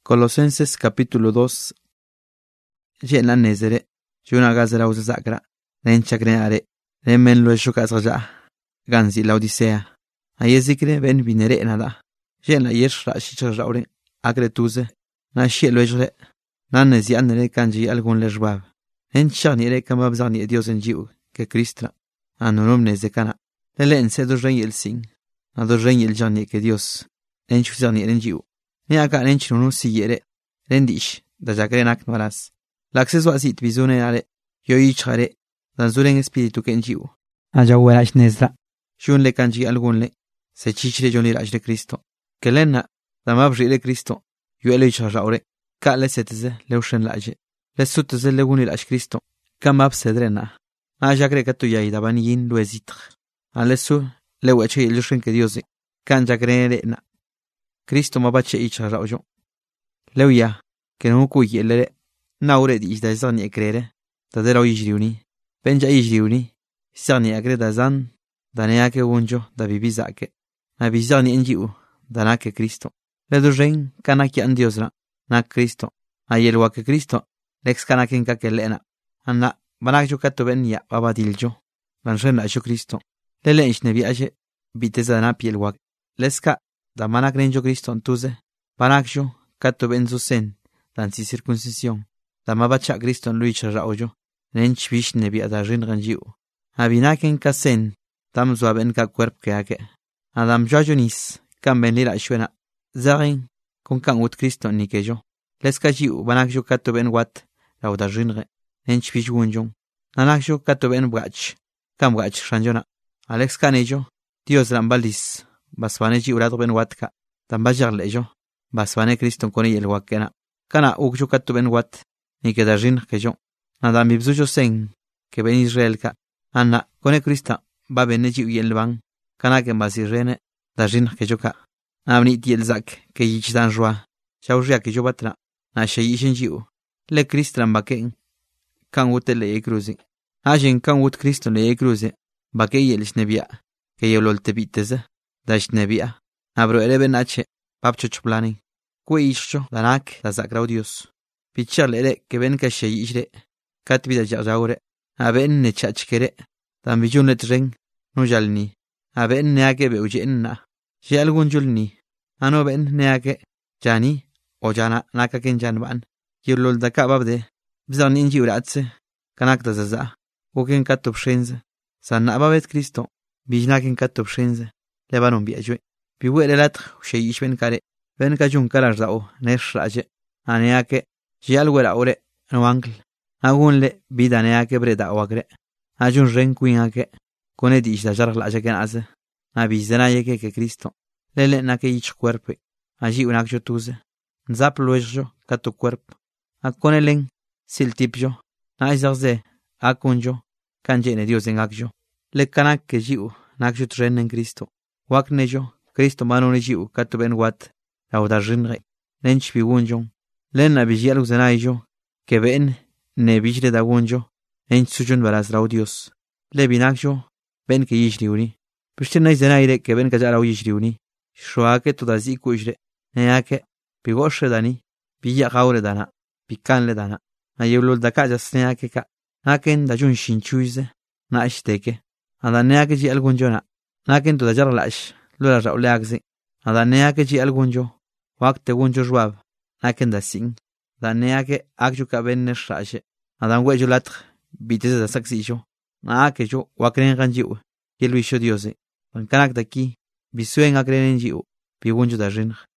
Colosenses capítulo 2. Llena nezere, juna gazera uzakra, nenchakreare, remen lo shukazaja, ganzi la odisea. Ayezikre ben vinere nada. Llena yeshra shichraure, agretuze, na shielo ejre, nanes yanere kanji algun lejbab. Enchani kamabzani Dios en jiu, que Cristra, anonom nezekana. Lelen se do rey el sin, a do rey el jani que Dios, enchuzani en jiu. Ni acá enchunu siguiere, rendish, da jagrenak maras. La acceso asit bizune ale, yo ichare, dan zuren espíritu que en jiu. Ayawerash nezra, shun le kanji algun le, se chichre jonirash de Cristo. Que lena, da mabri de Cristo, yo ele icharaure, ka le setze, le ushen laje. Le sutze le unirash Cristo, kamab sedrena. A jagre katuya y daban yin luezitr. A lesu, le weche il ushen que Dios, kan jagre na. Cristo mabache icharajo. Leuya, que no kuyelere, naure di da zani ekrere, da dero ijriuni, benja ijriuni, sani agreda zan, da neake unjo, da bibizake, na bizani enjiu, da nake Cristo. Le dujen, kanaki an Diosra, na Cristo, a yelwa que Cristo, lex kanakin kakelena, anna, banakjo kato benya, babadiljo, banjen la jo Cristo. Lele ishnebi aje, biteza na pielwak, leska, da manak renjo Cristo entuze, banakjo, kato benzusen, dan si circuncisión, da mabacha Cristo en luicha raoyo, nench vishnebi adarin ranjiu. Abinaken kasen, dam zuaben ka cuerp que ake. Adam jojonis, kan ben lira shuena, zarin, con kan ut Cristo ni que yo. Leska jiu, banakjo kato ben wat, lauda rinre, nench vish wunjong. Nanakjo kato ben bwach, kan bwach shanjona. Alex kanejo, Dios rambalis, baswane jiu rado ben watka, dan bajar lejo, baswane Cristo con el wakena. Kana ukjo kato ben wat, ni que da rin que yo. Nadam bibzujo sen, que ben Israel ka. Anna, kone Krista, ba beneji uyel bang, kana que basirene, da rin que yo ka. Amni tiel zak, que yichdan joa, shaujia que yo batra, na shayishin jiu. Le Kristran baken, kan utele e cruzi. Ajen kan ut Cristo le e cruzi, bake yelish nebia, que yolol te biteze, dash nebia. Abro ereben ache, papcho chuplanin. Kwe isho, danak, da zakrau Dios. Pichar le que ven que shayishre, kat vida jaure. Aben ne chachkere, tam bijunet ren, no jalni. Aben neake beujenna, si algun julni. Ano ben neake, jani, o jana nakaken janban. Yulul da kababde, bizan inji uratse, kanak da zaza, uken katup shenze. San ababet Cristo, bijnaken katup shenze, lebanon biajwe. Biwele latr, sheyish ben kare, ben kajun karar dao, nesh raje. Aneake, si alguera ore, no ankl. Agunle bidanea que breda wagre. Ajun ren kuinake. Kone dish da jar la jaken aze. Abizena yeke que Cristo. Lele na que ich cuerpo. Allí unak yo tuze. Nzap luejo katu cuerpo. Akonelen sil tipjo. Na izarze. Akunjo. Kanjene Dios en akjo. Le kanak que jiu. Nakjo tren en Cristo. Wakne jo. Cristo manone jiu katu ben wat. Lauda rinre. Lench biwunjon. Len abijial uzena jo. Que ben. Ne bijre da wonjo, en sujon baras rau Dios. Le binakjo, ben que yishriuni. Pishte na zenaire que ben kajara yishriuni. Shoake to da ziku ishre. Neake, pigoshe dani, pilla gaure dana, pican le dana. Na yulul da kajas neake ka. Naken da jun shinchuize, na ishteke. Ada neake ji algun jona. Naken to da jar lash, lula rau leagzi. Ada neake ji algun jo. Wakte wonjo jwab. Naken da sing. Da neake akju ka ben neshaje. Adan wejo latr, biteze da saxijo. Na que yo, wakren ganjiu. Yelwisho Diose. Pan kanak daki, bisuen akren jiu. Pigunjo da rin.